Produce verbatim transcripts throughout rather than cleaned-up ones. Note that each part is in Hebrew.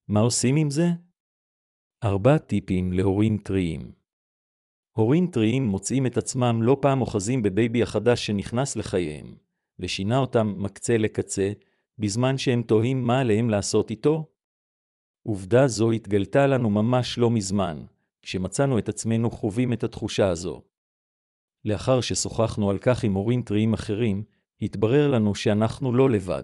מה עושים עם זה? ארבע טיפים להורים טריים. הורים טריים מוצאים את עצמם לא פעם אוחזים בבייבי החדש שנכנס לחייהם, ושינה אותם מקצה לקצה, בזמן שהם תוהים מה עליהם לעשות איתו. עובדה זו התגלתה לנו ממש לא מזמן, כשמצאנו את עצמנו חווים את התחושה הזו. לאחר ששוחחנו על כך עם הורים טריים אחרים, התברר לנו שאנחנו לא לבד.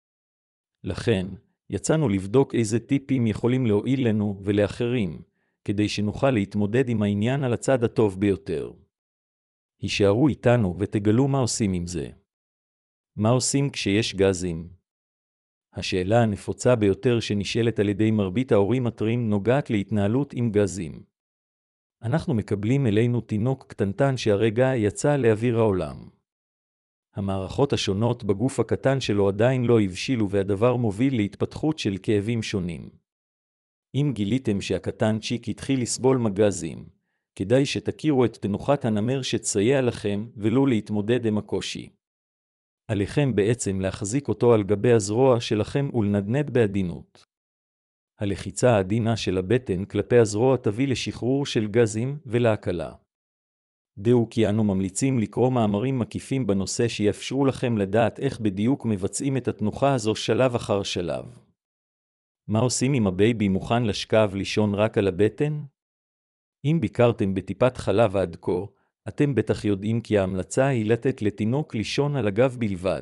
לכן, יצאנו לבדוק איזה טיפים יכולים להועיל לנו ולאחרים, כדי שנוכל להתמודד עם העניין על הצד הטוב ביותר. הישארו איתנו ותגלו מה עושים עם זה. מה עושים כשיש גזים? השאלה הנפוצה ביותר שנשאלת על ידי מרבית ההורים הטריים נוגעת להתנהלות עם גזים. אנחנו מקבלים אלינו תינוק קטנטן שהרגע יצא לאוויר העולם. המערכות השונות בגוף הקטן שלו עדיין לא הבשילו והדבר מוביל להתפתחות של כאבים שונים. אם גיליתם שהקטן צ'יק התחיל לסבול מגזים, כדאי שתכירו את תנוחת הנמר שתסייע לכם ולא להתמודד עם הקושי. עליכם בעצם להחזיק אותו על גבי הזרוע שלכם ולנדנד בעדינות. הלחיצה העדינה של הבטן כלפי הזרוע תביא לשחרור של גזים ולהקלה. דעו כי אנו ממליצים לקרוא מאמרים מקיפים בנושא שיאפשרו לכם לדעת איך בדיוק מבצעים את התנוחה הזו שלב אחר שלב. מה עושים אם הבייבי מוכן לשכב לישון רק על הבטן? אם ביקרתם בטיפת חלב עד כה, אתם בטח יודעים כי ההמלצה היא לתת לתינוק לישון על הגב בלבד.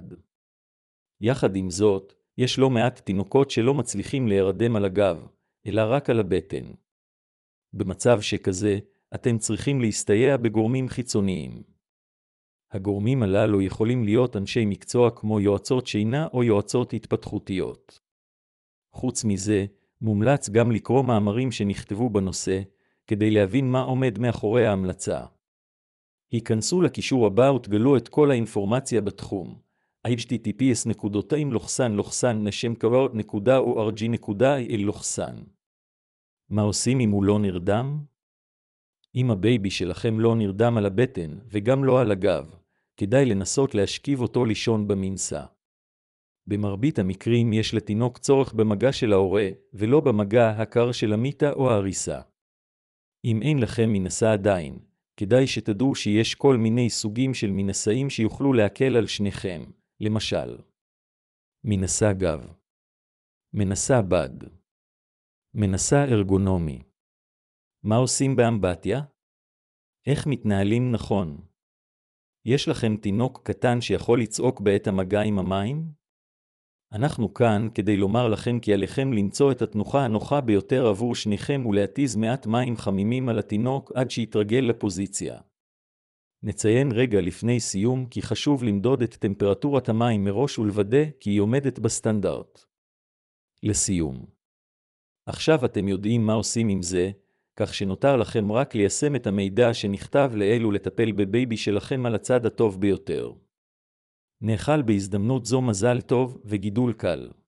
יחד עם זאת, יש לא מעט תינוקות שלא מצליחים להירדם על הגב, אלא רק על הבטן. במצב שכזה, אתם צריכים להסתייע בגורמים חיצוניים. הגורמים הללו יכולים להיות אנשי מקצוע כמו יועצות שינה או יועצות התפתחותיות. חוץ מזה, מומלץ גם לקרוא מאמרים שנכתבו בנושא, כדי להבין מה עומד מאחורי ההמלצה. היכנסו לקישור הבא ותגלו את כל האינפורמציה בתחום. אייץ' טי טי פי אס נקודתיים לוחסן לוחסן נשם קראות נקודה או אר ג'י נקודה איי אל לוחסן. מה עושים אם הוא לא נרדם? אם הבייבי שלכם לא נרדם על הבטן וגם לא על הגב, כדאי לנסות להשכיב אותו לישון במנסה. במרבית המקרים יש לתינוק צורך במגע של ההורה, ולא במגע הקר של המיטה או ההריסה. אם אין לכם מנסה עדיין, כדאי שתדעו שיש כל מיני סוגים של מנסאים שיוכלו להקל על שניכם, למשל. מנסה גב. מנסה בד. מנסה ארגונומי. מה עושים באמבטיה? איך מתנהלים נכון? יש לכם תינוק קטן שיכול לצעוק בעת המגע עם המים? אנחנו כאן כדי לומר לכם כי עליכם למצוא את התנוחה הנוחה ביותר עבור שניכם ולהתיז מעט מים חמימים על התינוק עד שיתרגל לפוזיציה. נציין רגע לפני סיום כי חשוב למדוד את טמפרטורת המים מראש ולוודא כי היא עומדת בסטנדרט. לסיום. עכשיו אתם יודעים מה עושים עם זה, כך שנותר לכם רק ליישם את המידע שנכתב לאל ולטפל בבייבי שלכם על הצד הטוב ביותר. נאחל בהזדמנות זו מזל טוב וגידול קל.